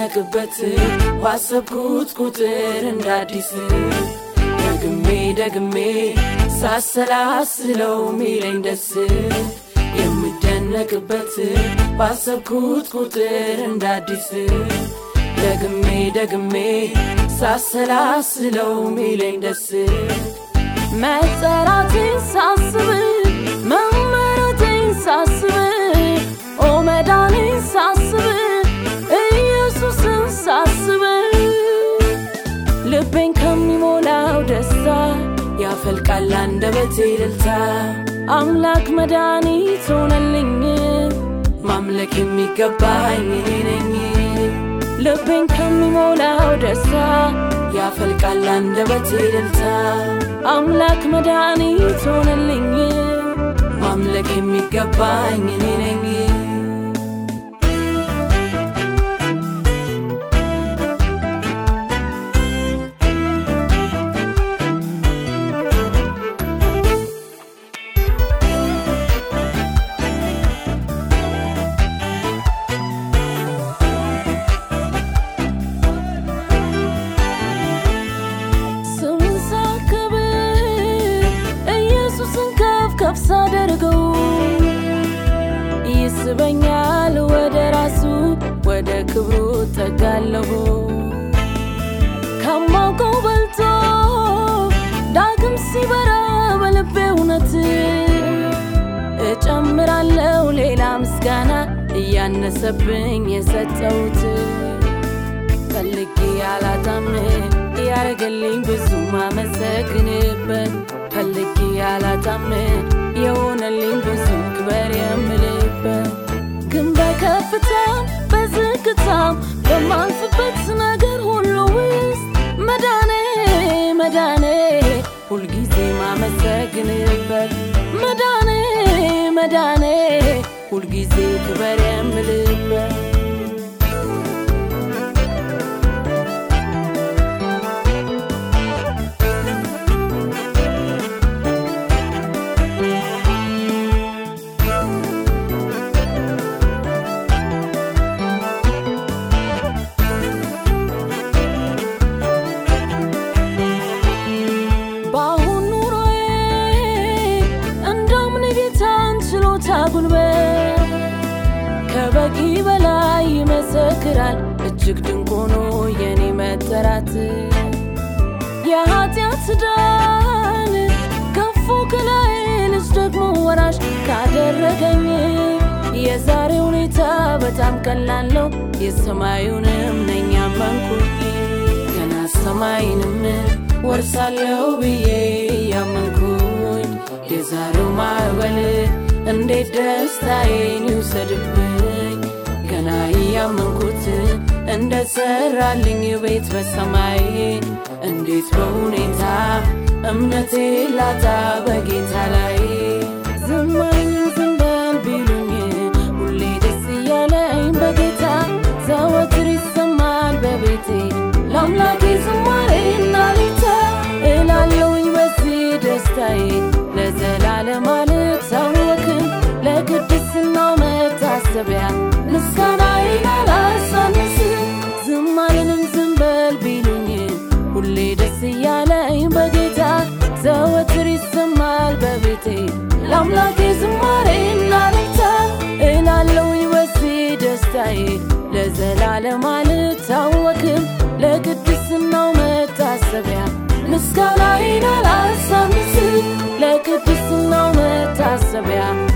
የምደነቅበት ዋሰብኩት ቁጥር እንዳዲስ ደግሜ ሳሰላስለው ሚለኝ ደስ የምደነቅበት ዋሰብኩት ቁጥር እንዳዲስ ደግሜ ሳሰላስለው ሚለኝ ደስ መጠራቴን ሳስብ መመረቴን ሳስብ ኦ መዳኔን ሳስብ ኢየሱስን ሳስብ ልቤን ከሚሞላው ደስታ ያፈልቃል አንደበቴ እልልታ አምላክ መድኃኒት ሆነልኝ ማምለክ የሚገባኝ እኔ ነኝ ልቤን ከሚሞላው ደስታ ያፈልቃል አንደበቴ እልልታ አምላክ መድኃኒት ሆነልኝ ማምለክ የሚገባኝ እኔ ነኝ ከፍሳ ደርገው ይስበኛል ወደ ራሱ ወደ ክብሩ ተጋለሁ ከማውቀው በልጦ ዳግም ሲበራ በልቤ እውነት እጨምራለሁ ሌላ ምስጋና እያነሰብኝ የሰጠሁት ፈልጌ ያላጣም ያረገልኝ ብዙ ማመሰግንበት ፈልጌ ያላጣም የሆነልኝ ብዙ ክብር የምልበት ግን በከፍታም በዝቅታም በማልፍበት ነገር ሁሉ ውስጥ መዳኔ ሁልጊዜ ማመሰግንበት መዳኔ ሁልጊዜ ክብር የምልበት ከበቂ በላይ ይመሰክራል እጅግ ድንቅ ሆኖ የኔ መጠራት የኃጢአት ዳን ከፉ ከላይ ልጅ ደግሞ ወራሽ ካደረገኝ የዛሬ ሁኔታ በጣም ቀላል ነው የሰማዩንም ነኝ ያመንኩኝ ገና ሰማይንም ወርሳለሁ ብዬ ያመንኩኝ የዛሬው ማዕበል እንዴት ደስታዬን ይውሰድብኝ ገና ያመንኩት እንደሰራልኝ ቤት በሰማይ እንዴት በሁኔታ እምነቴ ላጣ በጌታ ላይ ዝማኝ ዝንበል ቢሉኝ ሁሌ ደስ እያለኝ በጌታ ዘወትር ይሰማል በቤቴ ለአምላኬ ዝማሬና ሌታ እላለሁኝ በዚህ ደስታዬ ለዘላለም አልታወክም ለቅድስናው መታሰቢያ ምስጋናዬን አላሳንስም ዝማሬንም ዝንበል ቢሉኝ ሁሌ ደስ እያለኝ በጌታ ዘወትር ይሰማል በቤቴ ለአምላኬ ዝማሬና ሌታ እላለሁኝ በዚህ ደስታዬ ለዘላለም አልታወክም ለቅድስናው መታሰቢያ ምስጋናዬን አላሳንስም ለቅድስናው መታሰቢያ